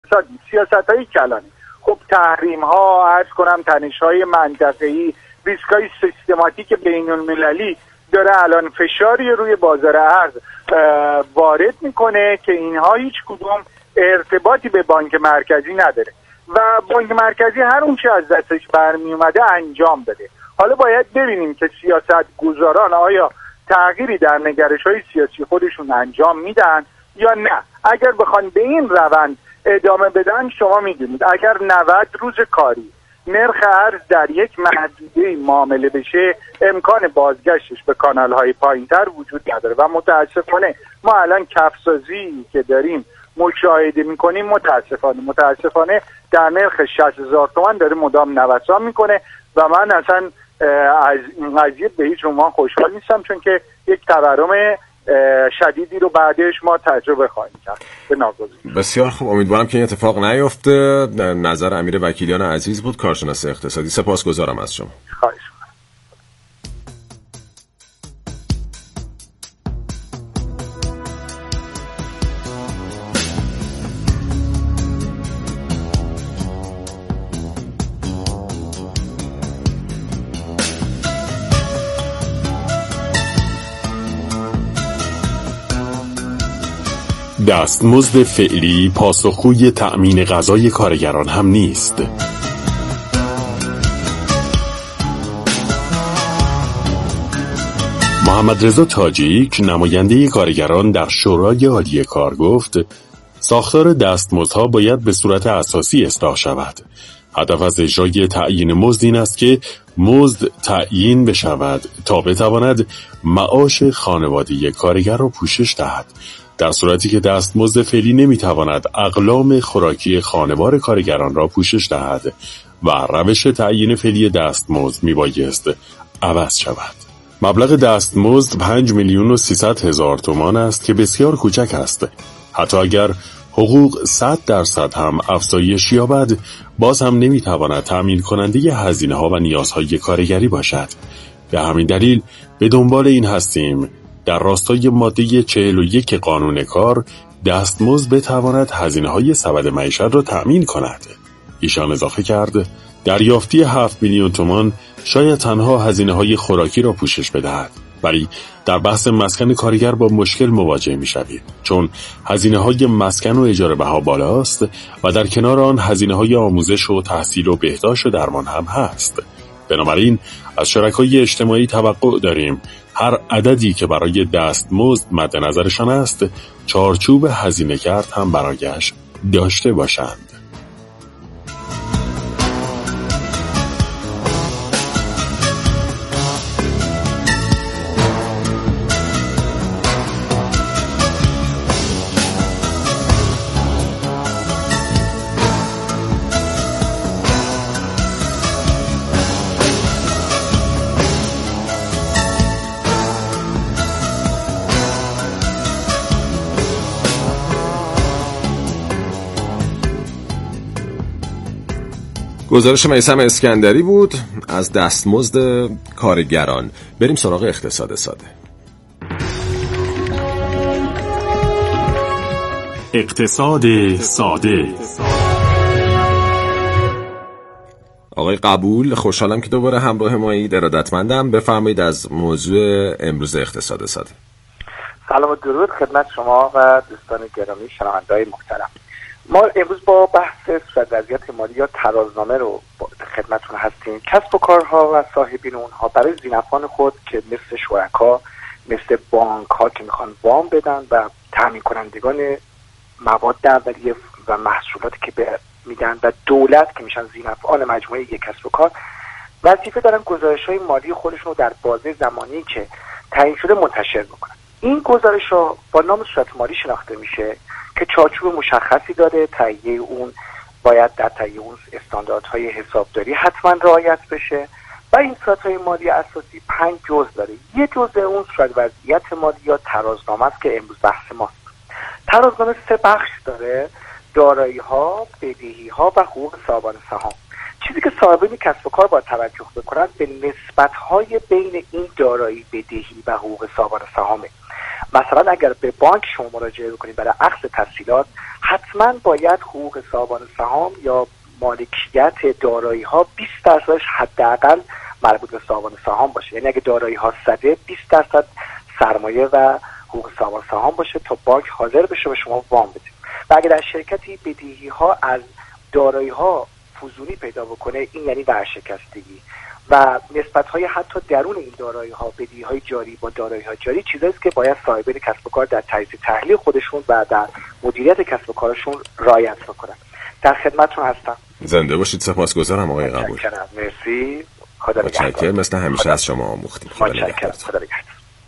سیاست‌های کلانی. خب تحریم ها، عرض کنم تنش های منطقه‌ای، ریسک های سیستماتیک بین المللی داره الان فشاری روی بازار ارز وارد میکنه که اینها هیچ کدوم ارتباطی به بانک مرکزی نداره و بانک مرکزی هر اون چه از دستش برمی اومده انجام بده. حالا باید ببینیم که سیاست گذاران آیا تغییری در نگرش های سیاسی خودشون انجام میدن یا نه. اگر بخوان به این روند ادامه بدن، شما میدونید اگر 90 روز کاری نرخ ارز در یک محدوده معامله بشه، امکان بازگشتش به کانال‌های پایین‌تر وجود نداره و متاسفانه ما الان کف‌سازی که داریم مشاهده می‌کنیم متاسفانه در نرخ 60,000 تومان داره مدام نوسان می‌کنه و من اصلا از این قضیه به هیچ عنوان خوشحال نیستم، چون که یک تورم شدیدی رو بعدش ما تجربه خواهیم کرد به ناگزیر. بسیار خوب، امیدوارم که این اتفاق نیفته. در نظر امیر وکیلیان عزیز بود، کارشناس اقتصادی. سپاسگزارم از شما. خواهش. دستمزد فعلی پاسخگوی تأمین غذای کارگران هم نیست. محمد رضا تاجیک، نماینده کارگران در شورای عالی کار، گفت ساختار دستمزدها باید به صورت اساسی اصلاح شود. هدف از اجرای تعیین مزد این است که مزد تعیین بشود تا بتواند معاش خانوادگی کارگر را پوشش دهد، در صورتی که دستمزد فعلی نمیتواند اقلام خوراکی خانوار کارگران را پوشش دهد و روش تعیین فعلی دستمزد میبایست عوض شود. مبلغ دستمزد 5,300,000 تومان است که بسیار کوچک است. حتی اگر حقوق 100% هم افزایش یابد، باز هم نمیتواند تأمین کننده هزینه‌ها و نیازهای کارگری باشد. به همین دلیل به دنبال این هستیم در راستای ماده 41 قانون کار دستمزد بتواند هزینه‌های سبد معیشت را تأمین کند. ایشان اضافه کرد دریافتی 7 میلیون تومان شاید تنها هزینه‌های خوراکی را پوشش بدهد، ولی در بحث مسکن کارگر با مشکل مواجه می‌شوید، چون هزینه‌های مسکن و اجاره بها بالاست و در کنار آن هزینه‌های آموزش و تحصیل و بهداشت و درمان هم هست. بنابراین از شرکای اجتماعی توقع داریم هر عددی که برای دستمزد مد نظرشان است، چارچوب هزینه‌گرد هم برایش داشته باشند. گزارش میثم اسکندری بود از دستمزد کارگران. بریم سراغ اقتصاد ساده. اقتصاد ساده. آقای قبول، خوشحالم که دوباره همراه مایید. ارادتمندم. بفرمایید از موضوع امروز اقتصاد ساده. سلام و درود خدمت شما و دوستان گرامی شنونده‌های محترم. ما امروز با بحث صورت وضعیت مالی یا ترازنامه رو خدمتتون هستیم. کسب و کارها و صاحبین اونها برای ذینفعان خود که مثل شرکا، مثل بانک‌ها که میخوان وام بدن و تامین کنندگان مواد اولیه و محصولاتی که میدن و دولت که میشن ذینفعان مجموعه یک کسب و کار، وظیفه دارن گزارش‌های مالی خودشون رو در بازه زمانی که تعیین شده منتشر بکنن. این گزارش‌ها با نام صورت مالی شناخته میشه که چارچوب مشخصی داره. تهیه اون باید در تهیه اون استانداردهای حسابداری حتما رعایت بشه و این صورت‌های مالی اساسی 5 جزء داره. یه جزء اون صورت وضعیت مالی یا ترازنامه است که امروز بحث ماست. ترازنامه 3 بخش داره: دارایی‌ها، بدهی‌ها و حقوق صاحبان سهام. چیزی که صاحبین کسب و کار باید توجه بکنن به نسبت‌های بین این دارایی، بدهی و حقوق صاحبان سهامه. مثلا اگر به بانک شما مراجعه بکنید برای اخذ تسهیلات، حتما باید حقوق صاحبان سهام یا مالکیت دارایی ها 20% حداقل مربوط به صاحبان سهام باشه. یعنی اگه دارایی ها 100، 20% سرمایه و حقوق صاحبان سهام باشه تا بانک حاضر بشه به شما وام بده. و اگر در شرکتی بدهی ها از دارایی ها فزونی پیدا بکنه، این یعنی ورشکستگی و نسبت‌های حتی درون این دارایی‌ها، بدهی‌های جاری با دارایی‌های جاری، چیزایی است که باید صاحبان کسب و کار در تجزیه تحلیل خودشون و در مدیریت کسب و کارشون رعایت بکنن. در خدمتتون هستم. زنده باشید. سپاسگزارم آقای قبول. متشکرم. مرسی. خدا نگهدار. متشکرم. مثل همیشه از شما آموختیم. متشکرم. خدا نگهدار.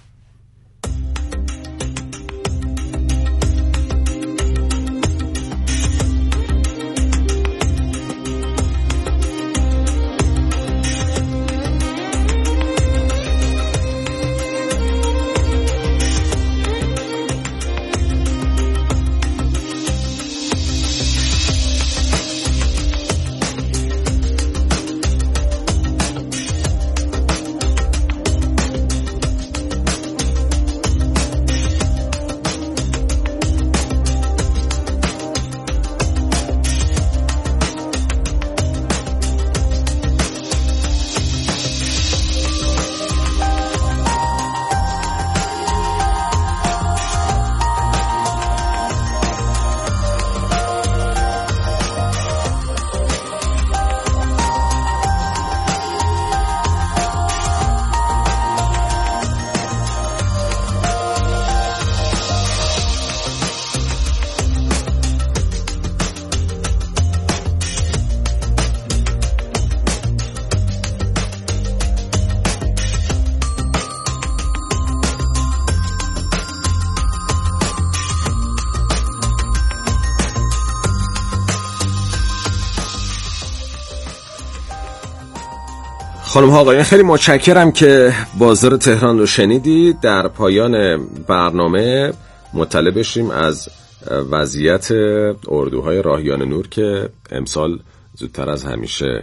خانم ها آقایان، خیلی متشکرم که بازار تهران رو شنیدید. در پایان برنامه مطلع بشیم از وضعیت اردوهای راهیان نور که امسال زودتر از همیشه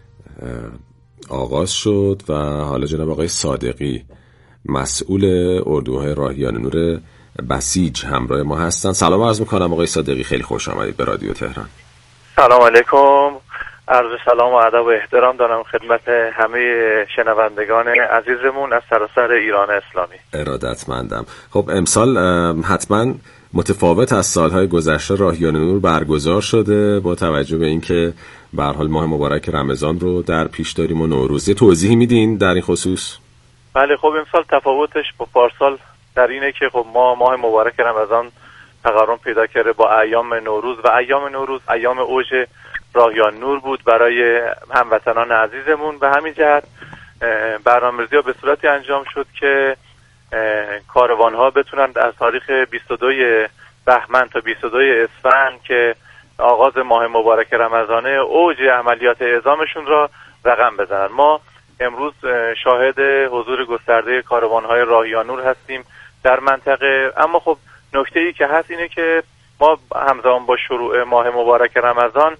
آغاز شد و حالا جناب آقای صادقی مسئول اردوهای راهیان نور بسیج همراه ما هستن. سلام عرض میکنم آقای صادقی، خیلی خوش آمدید به رادیو تهران. سلام علیکم، عرض سلام و ادب و احترام دارم خدمت همه شنوندگان عزیزمون از سراسر ایران اسلامی. ارادتمندم. خب امسال حتما متفاوت از سالهای گذشته راهیان نور برگزار شده با توجه به اینکه به هر حال ماه مبارک رمضان رو در پیش داریم و نوروز. توضیح میدین در این خصوص؟ بله، خب امسال تفاوتش با پارسال در اینه که خب ما ماه مبارک رمضان تقارن پیدا کرده با ایام نوروز و ایام نوروز ایام اوج راهیان نور بود برای هموطنان عزیزمون. به همین جهت برنامه‌ریزی‌ها به صورتی انجام شد که کاروان‌ها بتونن از تاریخ 22 بهمن تا 22 اسفند که آغاز ماه مبارک رمضانه اوج عملیات اعزامشون را رقم بزنن. ما امروز شاهد حضور گسترده کاروان‌های راهیان نور هستیم در منطقه، اما خب نکته‌ای که هست اینه که ما همزمان با شروع ماه مبارک رمضان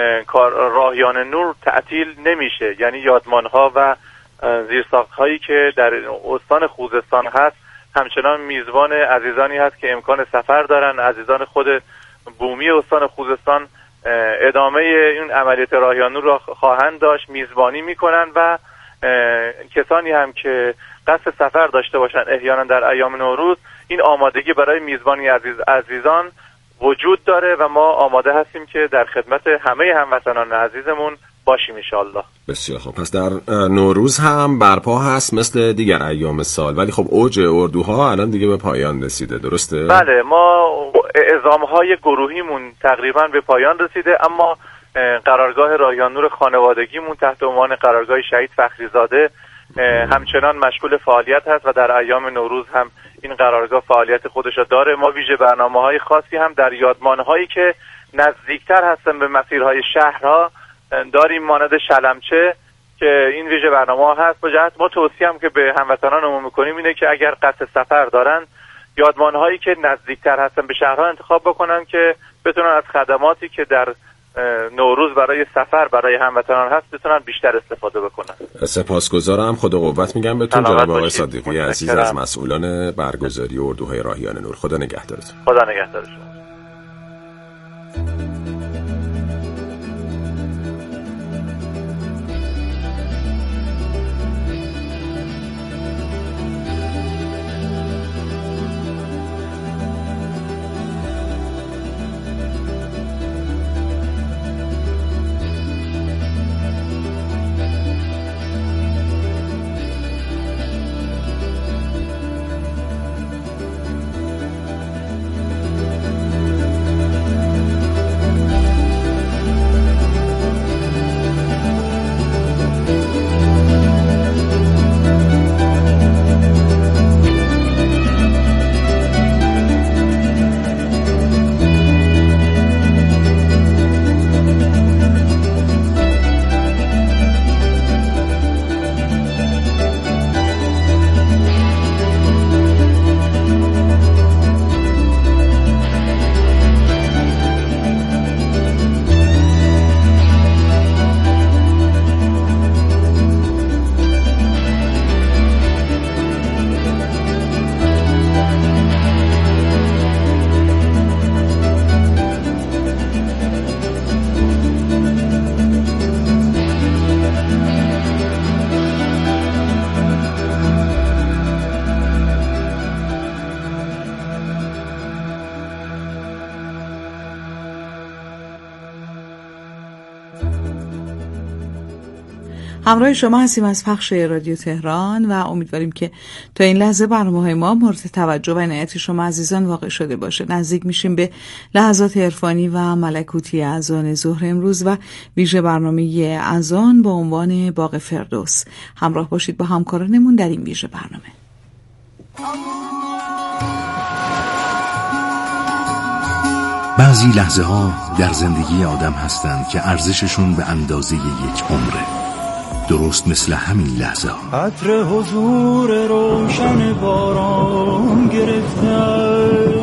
راهیان نور تعطیل نمیشه، یعنی یادمان‌ها و زیرساخت‌هایی که در استان خوزستان هست همچنان میزبان عزیزانی هست که امکان سفر دارن. عزیزان خود بومی استان خوزستان ادامه این عملیات راهیان نور را خواهند داشت، میزبانی میکنن و کسانی هم که قصد سفر داشته باشن احیانا در ایام نوروز، این آمادگی برای میزبانی عزیزان وجود داره و ما آماده هستیم که در خدمت همه هموطنان عزیزمون باشیم انشالله. بسیار خوب. پس در نوروز هم برپا هست مثل دیگر ایام سال، ولی خب اوج اردوها الان دیگه به پایان رسیده، درسته؟ بله، ما اعزام‌های گروهیمون تقریبا به پایان رسیده، اما قرارگاه راهیان نور خانوادگیمون تحت عنوان قرارگاه شهید فخریزاده همچنان مشغول فعالیت هست و در ایام نوروز هم این قرارگاه فعالیت خودش را داره. ما ویژه برنامه‌های خاصی هم در یادمان‌هایی که نزدیکتر هستن به مسیرهای شهرها داریم، مانند شلمچه که این ویژه برنامه هست. با جهت ما توصیه هم که به هموطنانمون می‌کنیم اینه که اگر قصد سفر دارن یادمان‌هایی که نزدیکتر هستن به شهرها انتخاب بکنن که بتونن از خدماتی که در نوروز برای سفر برای هموطنان هست بتونن بیشتر استفاده بکنن. سپاسگزارم. خدا قوت میگم بهتون جناب آقای صادقی عزیز از مسئولان برگزاری اردوهای راهیان نور. خدا نگهدارتون. خدا نگهدارتون. همراه شما هستیم از پخش رادیو تهران و امیدواریم که تا این لحظه برنامه‌های ما مورد توجه و عنایت شما عزیزان واقع شده باشه. نزدیک میشیم به لحظات عرفانی و ملکوتی اذان ظهر امروز و ویژه برنامه اذان با عنوان باغ فردوس. همراه باشید با همکارانمون در این ویژه برنامه. بعضی لحظه ها در زندگی آدم هستند که ارزششون به اندازه یک عمره. درست مثل همین لحظه ها. عطر حضور روشن باران گرفتم،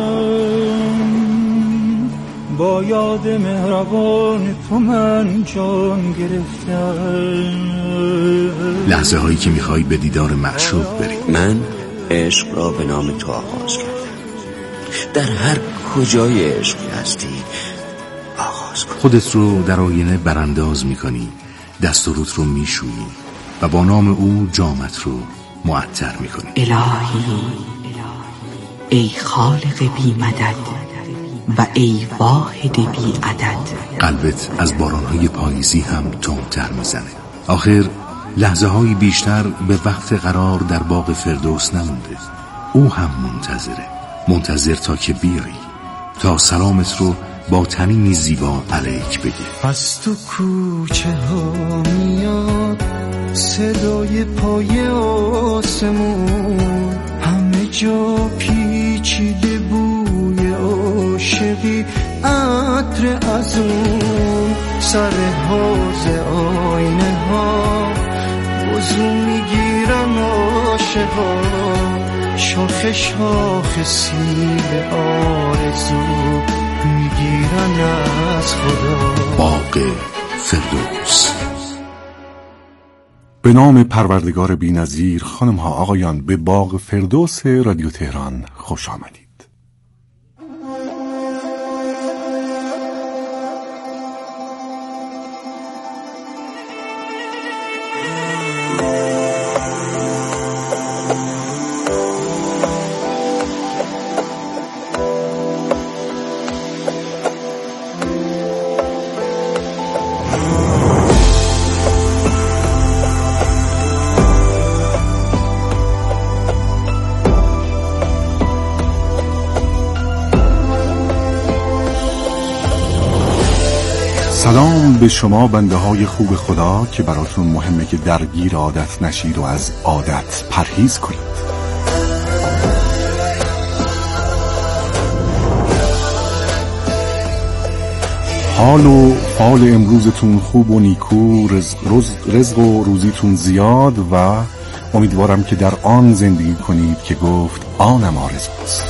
با یاد مهربان تو من جان گرفتم. لحظه هایی که میخوای به دیدار معشوق بری. من عشق را به نام تو آغاز کردم. در هر کجای عشقی هستی آغاز کن. خودت رو در آینه برانداز میکنی، دست و روت رو میشویی و با نام او جامت رو معطر میکنی. الهی ای خالق بی مدد و ای واحد بی عدد. قلبت از بارانهای پاییزی هم تندتر میزنه. آخر لحظه های بیشتر به وقت قرار در باغ فردوس نمونده. او هم منتظر تا که بیایی، تا سلامت رو با تنینی زیبا علیک بگه. از تو کوچه ها میاد صدای پای آسمون، همه جا پیچیده بوی عاشقی، عطر از اون سر حوض آینه ها وضو میگیرن عاشقا، شاخ شاخ سیب آرزو میگیرن از خدا. باغ فردوس. به نام پروردگار بی‌نظیر. خانم ها آقایان، به باغ فردوس رادیو تهران خوش آمدید. سلام به شما بنده های خوب خدا که براتون مهمه که درگیر عادت نشید و از عادت پرهیز کنید. حال و فال امروزتون خوب و نیکو، رزق و روزیتون زیاد و امیدوارم که در آن زندگی کنید که گفت آنم آرزوست.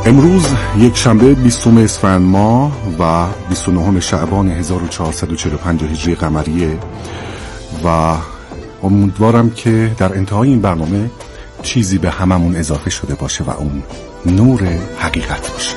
امروز یک شنبه 20 اسفند ماه و 29 شعبان 1445 هجری قمریه و امیدوارم که در انتهای این برنامه چیزی به هممون اضافه شده باشه و اون نور حقیقت باشه.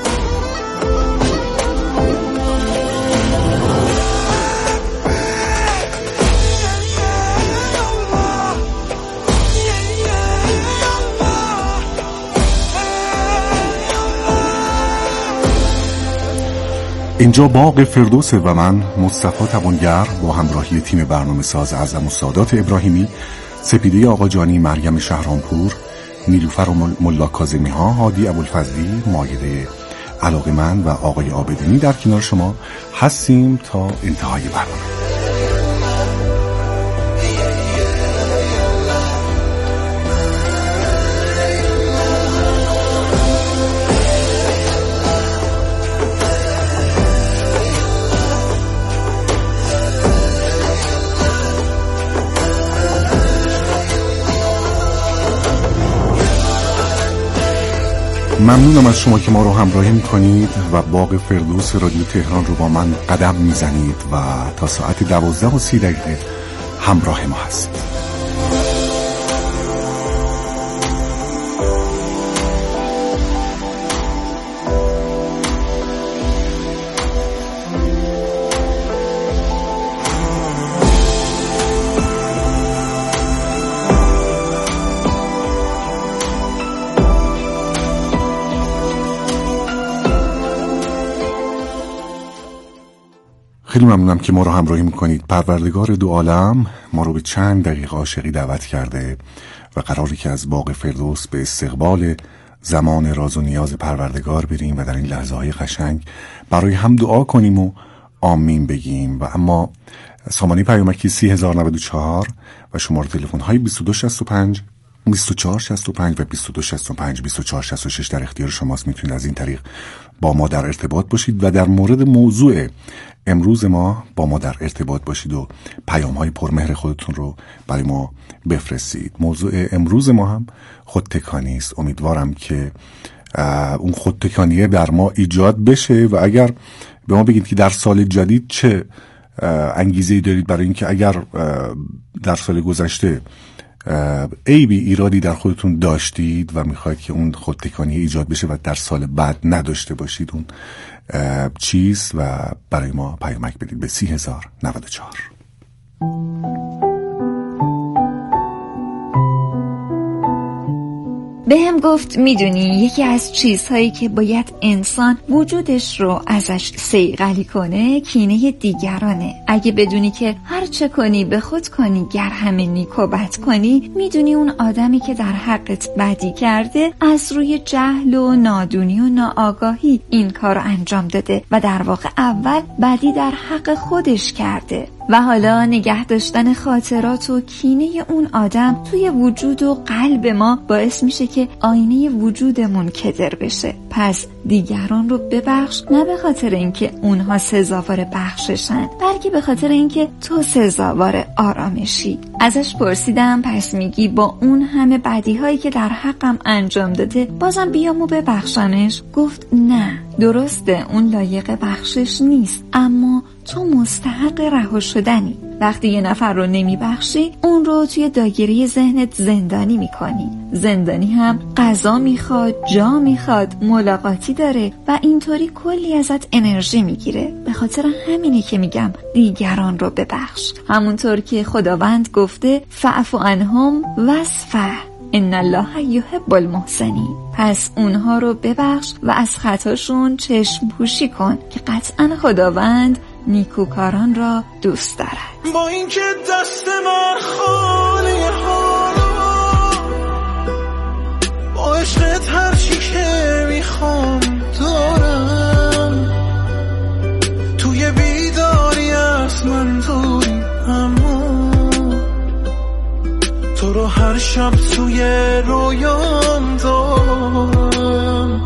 اینجا باغ فردوسه و من مصطفی توانگر با همراهی تیم برنامه ساز اعظم السادات ابراهیمی، سپیده آقاجانی، مریم شهرانپور، نیلوفر و ملا کاظمی ها، هادی ابوالفضلی، مایده علاقمند و آقای عابدینی در کنار شما هستیم تا انتهای برنامه. ممنونم از شما که ما رو همراهی میکنید و باغ فردوس رادیو تهران رو با من قدم میزنید و تا ساعت 12:30 همراه ما هستید. خیلی ممنونم که ما رو همراهی میکنید. پروردگار دو عالم ما رو به چند دقیقه عاشقی دعوت کرده و قراره که از باغ فردوس به استقبال زمان راز و نیاز پروردگار بریم و در این لحظه های قشنگ برای هم دعا کنیم و آمین بگیم. و اما سامانه پیامکی 3094 و شماره تلفن های 2265 2465 و 2265 2466 در اختیار شماست. میتونید از این طریق با ما در ارتباط باشید و در مورد موضوع امروز ما با ما در ارتباط باشید و پیام‌های پرمهر خودتون رو برای ما بفرستید. موضوع امروز ما هم خودتکانی است. امیدوارم که اون خودتکانیه در ما ایجاد بشه و اگر به ما بگید که در سال جدید چه انگیزه‌ای دارید برای اینکه اگر در سال گذشته عیبی ایرادی در خودتون داشتید و میخواید که اون خودتکانی ایجاد بشه و در سال بعد نداشته باشید اون چیز و برای ما پیامک بدید به 30,094. بهم گفت میدونی یکی از چیزهایی که باید انسان وجودش رو ازش صیقلی کنه کینه دیگرانه. اگه بدونی که هر چه کنی به خود کنی گر همه نیک و بد کنی، میدونی اون آدمی که در حقت بدی کرده از روی جهل و نادونی و ناآگاهی این کار رو انجام داده و در واقع اول بدی در حق خودش کرده و حالا نگه داشتن خاطرات و کینه اون آدم توی وجود و قلب ما باعث میشه که آینه وجودمون کدر بشه. پس دیگران رو ببخش، نه به خاطر اینکه اونها سزاوار بخششن، بلکه به خاطر اینکه تو سزاوار آرامشی. ازش پرسیدم پس میگی با اون همه بدی هایی که در حقم انجام داده بازم بیامو ببخشمش؟ گفت نه، درسته اون لایق بخشش نیست، اما تو مستحق رها شدنی. وقتی یه نفر رو نمیبخشی اون رو توی دایره ذهنت زندانی میکنی. زندانی هم غذا میخواد، جا میخواد، ملاقاتی داره و اینطوری کلی ازت انرژی میگیره. به خاطر همینه که میگم دیگران رو ببخش، همونطور که خداوند گفته فاعف عنهم واصفح ان الله یحب المحسنین. پس اونها رو ببخش و از خطاشون چشم پوشی کن که قطعا خداوند نیکوکاران را دوست دارد. با اینکه دست من خالی حالا، با عشقت هر چی که میخوام دارم، توی بیداری از من دوری، اما تو رو هر شب توی رویام دارم.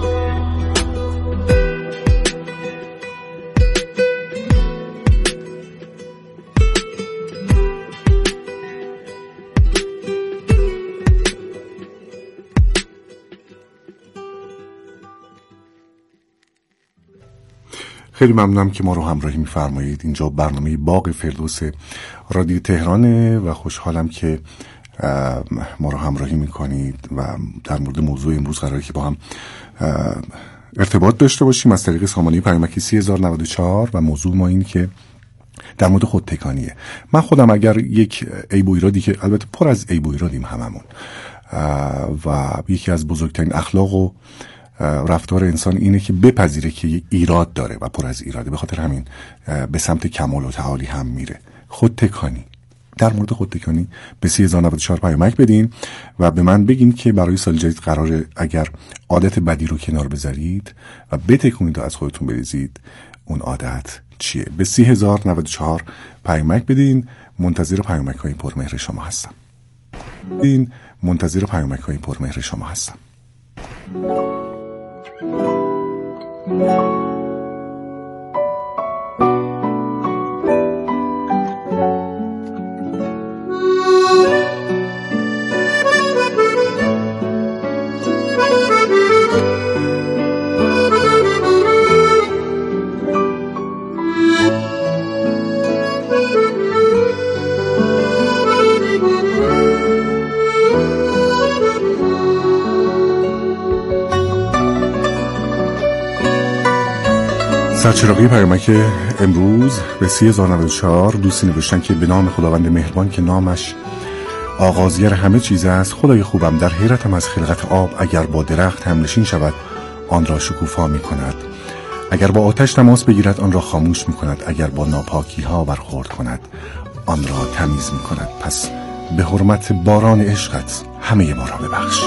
خیلی ممنونم که ما رو همراهی می‌فرمایید. اینجا برنامه باغ فردوس رادیو تهرانه و خوشحالم که ما رو همراهی می‌کنید و در مورد موضوع امروز قراره که با هم ارتباط داشته باشیم از طریق سامانه پیامکی 3094 و موضوع ما این که در مورد خودتکانیه. من خودم اگر یک عیب و ایرادی که البته پر از عیب و ایرادیم هممون و یکی از بزرگترین اخلاق و رفتار انسان اینه که بپذیره که یک ایراد داره و پر از ایراده، به خاطر همین به سمت کمال و تعالی هم میره. خودتکانی، در مورد خودتکانی به 3094 پیامک بدین و به من بگین که برای سال جدید قراره اگر عادت بدی رو کنار بذارید و بتکونید و از خودتون بریزید، اون عادت چیه؟ به 3094 پیامک بدین. منتظر پیامک های پرمهر شما هستم. منتظر پیامک های پرمهر شما هستم. سرچراغی پیامک امروز به 3094 دوستی نوشتن که به نام خداوند مهربان که نامش آغازگر همه چیز است، خدای خوبم در حیرتم از خلقت آب، اگر با درخت هم نشین شود آن را شکوفا می کند، اگر با آتش تماس بگیرد آن را خاموش می کند، اگر با ناپاکی ها برخورد کند آن را تمیز می کند. پس به حرمت باران عشقت همه ما را ببخش.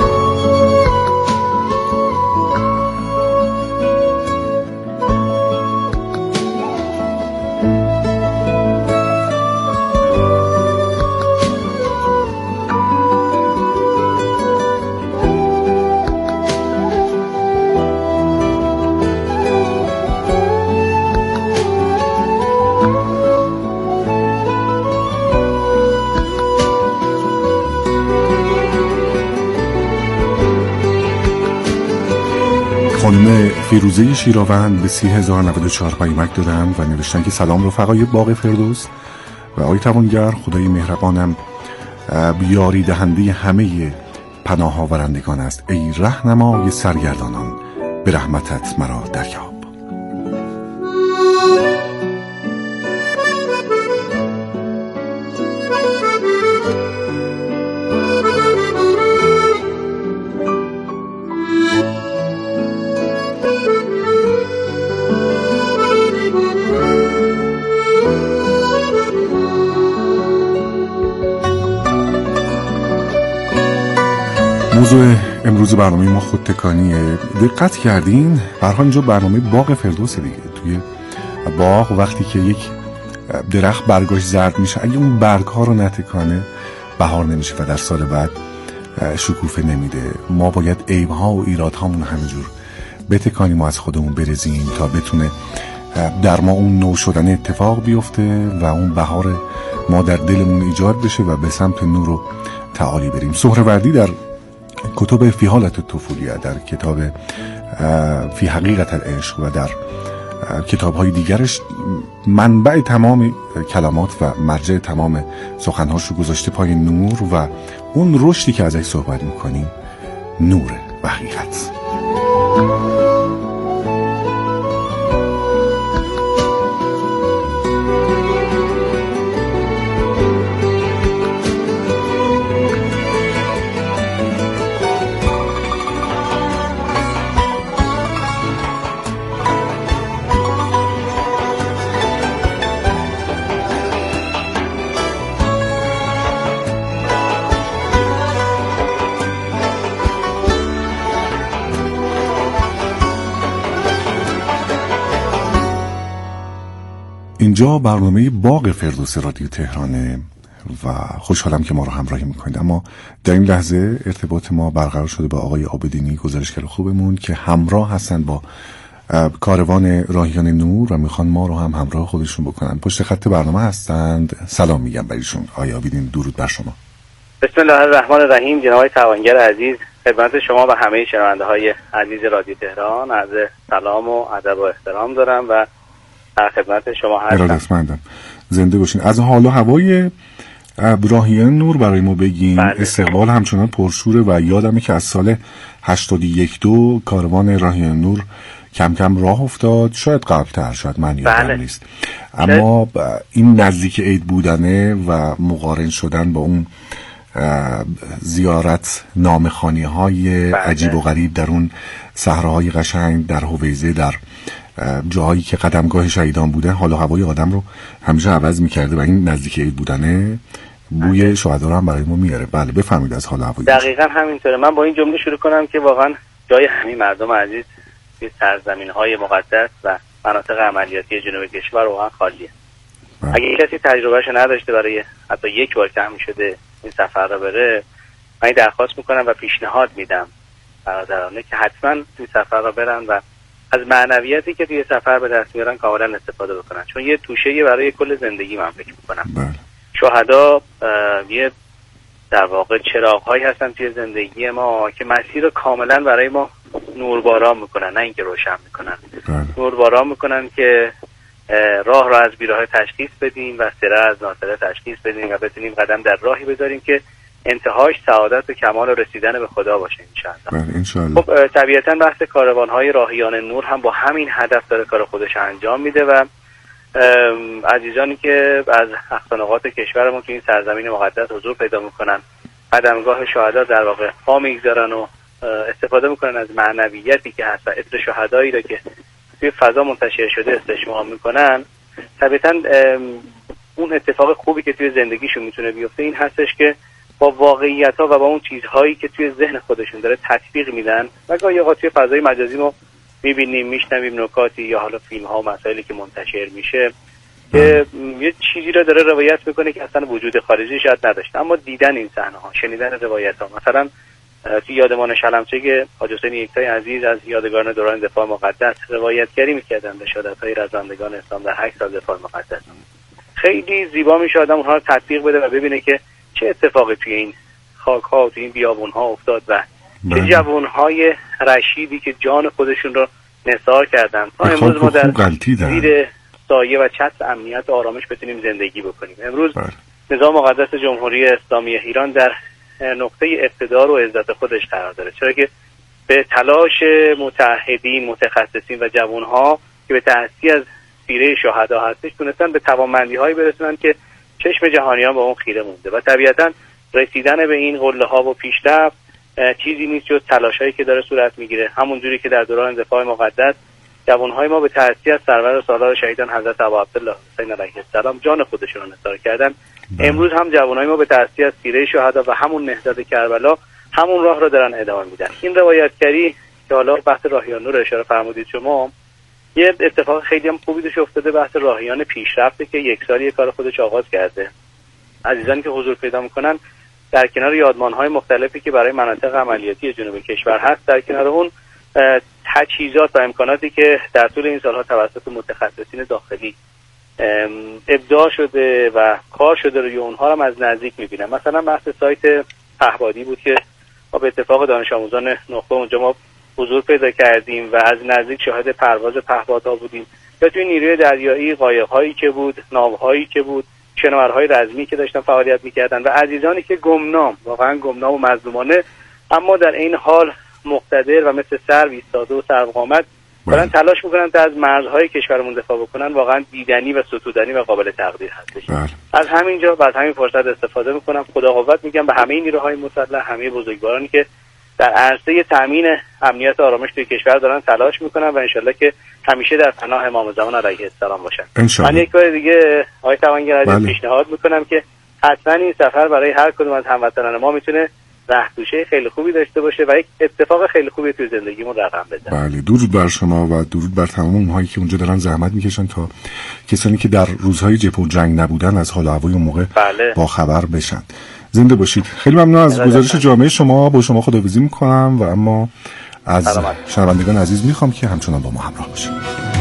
خانم فیروزه شیراوند به 3094 پیامک دادن و نوشتن که سلام رفقای باغ فردوس و آقای توانگر، خدای مهربانم بیاری دهنده همه پناه آورندگان است، ای رهنمای سرگردانان به رحمتت مرا دریاب. موضوع امروز برنامه ما خودتکانیه. دقت کردین؟ برها اینجا برنامه باغ فردوس دیگه. توی باغ وقتی که یک درخت برگاش زرد میشه، اگه اون برگ ها رو نتکانه بهار نمیشه و در سال بعد شکوفه نمیده. ما باید عیب ها و ایراد هامون همینجور بتکانیم و از خودمون برزیم تا بتونه در ما اون نو شدن اتفاق بیفته و اون بهار ما در دلمون ایجاد بشه و به سمت نور و تعالی بریم. سهروردی در کتب فی حالت الطفولیه، در کتاب فی حقیقت العشق و در کتاب‌های دیگرش منبع تمام کلمات و مرجع تمام سخنهاش رو گذاشته پای نور و اون رشدی که ازش صحبت میکنیم نوره و حقیقت. اینجا برنامه باغ فردوس رادیو تهرانه و خوشحالم که ما رو همراهی میکنید. اما در این لحظه ارتباط ما برقرار شده با آقای عابدینی، گزارشگر خوبمون که همراه هستن با کاروان راهیان نور و میخوان ما رو هم همراه خودشون بکنن. پشت خط برنامه هستند. سلام میگم برایشون. آقای عابدینی، درود بر شما. بسم الله الرحمن الرحیم. جناب توانگر عزیز، خدمت شما و همه شنونده های عزیز رادیو تهران عرض سلام و ادب و احترام دارم و در خدمت شما هستم. ارادتمندم. زنده باشین. از حال و هوای راهیان نور برای ما بگین. استقبال همچنان پرشوره و یادمه که از سال 81-82 کاروان راهیان نور کم کم راه افتاد، شاید قبل‌تر، شاید من یادم نیست، اما این نزدیک عید بودنه و مقارن شدن با اون زیارت نامخوانی های عجیب و غریب در اون صحراهای قشنگ، در هویزه، در جاهایی که قدمگاه شهیدان بوده، حال و هوای آدم رو همیشه عوض می‌کرده و این نزدیک عید بودنه بوی شهدا رو هم برای ما میاره. بله بفرمایید از حال و هوای. دقیقاً همینطوره. من با این جمله شروع کنم که واقعا جای همه مردم عزیز توی سرزمین‌های مقدس و مناطق عملیاتی جنوب کشور واقعا خالیه. اگه کسی تجربهش نداشته برای حتی یک بار که هم شده این سفر را بره، من درخواست میکنم و پیشنهاد میدم برادرانه که حتما توی سفر را برن و از معنویتی که توی سفر به دست میارن کاملا استفاده بکنن، چون یه توشه‌ای برای کل زندگی من فکر میکنم. شهدا یه در واقع چراغ‌هایی هستن توی زندگی ما که مسیر رو کاملا برای ما نورباران میکنن، نه اینکه روشن میکنن. نورباران میکنن که راه را از بیراه تشخیص بدیم و سره از ناصره تشخیص بدیم و بتونیم قدم در راهی بذاریم که انتهاش سعادت و کمال و رسیدن به خدا باشه انشاءالله. خب طبیعتا بحث کاروان‌های راهیان نور هم با همین هدف داره کار خودش انجام میده و عزیزانی که از اقصانقاط کشورمون که این سرزمین مقدس حضور پیدا میکنن، قدمگاه شهدا در واقع پا میگذارن و استفاده میکنن از معنویتی که هست و عطر شهدایی رو که توی فضا منتشر شده استشمام میکنن، طبیعتا اون اتفاق خوبی که توی زندگیشون میتونه بیفته این هستش که با واقعیت‌ها و با اون چیزهایی که توی ذهن خودشون داره تطبیق میدن و گاهی اوقات توی فضای مجازی ما میبینیم، میشنویم نکاتی یا حالا فیلم‌ها و مسائلی که منتشر میشه که یه چیزی رو داره روایت میکنه که اصلا وجود خارجی شاید نداشته، اما دیدن این صحنه‌ها، شنیدن روایت‌ها، مثلا توی یادمان شلمچه حاج حسین یکتای عزیز از یادگاران دوران دفاع مقدس روایتگری میکردن به شهادت‌های رزمندگان اسلام در 8 سال دفاع مقدس. خیلی زیبا میشه آدم اونها رو تطبیق بده و ببینه که چه اتفاقی توی این خاک‌ها و توی این بیابون‌ها افتاد و چه جوان‌های رشیدی که جان خودشون رو نثار کردن تا امروز ما در زیر سایه و چتر امنیت و آرامش بتونیم زندگی بکنیم. امروز نظام مقدس جمهوری اسلامی ایران در نقطه اقتدار و عزت خودش قرار داره، چرا که به تلاش متعهدین، متخصصین و جوان‌ها که به تأسیس از سیره شهدا هستش تونستن به توانمندی‌هایی برسونن که چشم جهانیان با اون خیره مونده و طبیعتاً رسیدن به این قله‌ها و پیشرفت چیزی نیست جز تلاش‌هایی که داره صورت میگیره. همونجوری که در دوران دفاع مقدس جوان‌های ما به تأسیس از سرور سالار شهیدان حضرت ابوعبدالله حسین علیه السلام جان خودشون رو نثار کردن، امروز هم جوانای ما به تأسیس از سیره شهدا و همون نهضت کربلا همون راه رو دارن ادامه میدن. این روایتگری که حالا بحث راهیان نور اشاره فرمودید شما، یه اتفاق خیلی هم خوبی توش افتاده، بحث راهیان پیشرفته که یک سالی کار خودش آغاز کرده. عزیزانی که حضور پیدا میکنن در کنار یادمان‌های مختلفی که برای مناطق عملیاتی جنوب کشور هست، در کنار اون تجهیزات و امکاناتی که در طول این سالها توسط متخصصین داخلی ابداع شده و کار شده روی اونها هم از نزدیک میبینم. مثلا بحث سایت پهبادی بود که ما به اتفاق دانش آموزان نخبه اونجا ما حضور پیدا کردیم و از نزدیک شاهد پرواز پهپادها بودیم، یا توی نیروی دریایی قایق‌هایی که بود، ناوهایی که بود، شناورهای رزمی که داشتن فعالیت میکردن و عزیزانی که گمنام، واقعا گمنام و مظلومانه، اما در این حال مقتدر و مثل سر ایستاده و سرقامت دارن تلاش میکنن تا از مرزهای کشورمون دفاع بکنن، واقعا دیدنی و ستودنی و قابل تقدیر هستش. از همینجا و از همین فرصت استفاده میکنم خدا قوت میگم به همه نیروهای مسلح، همه بزرگوارانی که در عرصه تامین امنیت و آرامش توی کشور دارن تلاش میکنن و انشالله که همیشه در پناه امام زمان علیه السلام باشن. من یک بار دیگه آقای توانگر عزیز پیشنهاد میکنم که حتما این سفر برای هر کدوم از هموطنان ما میتونه راهگشایی خیلی خوبی داشته باشه و یک اتفاق خیلی خوبی توی زندگیمون رقم بزنه. بله، درود بر شما و درود بر تمام اونهایی که اونجا دارن زحمت میکشن تا کسانی که در روزهای جبهه و جنگ نبودن از حال و هوای اون موقع با خبر بشن. زنده باشید. خیلی ممنون از گزارش جامعه شما. با شما خداحافظی میکنم و اما از شنوندگان عزیز میخوام که همچنان با ما همراه باشید.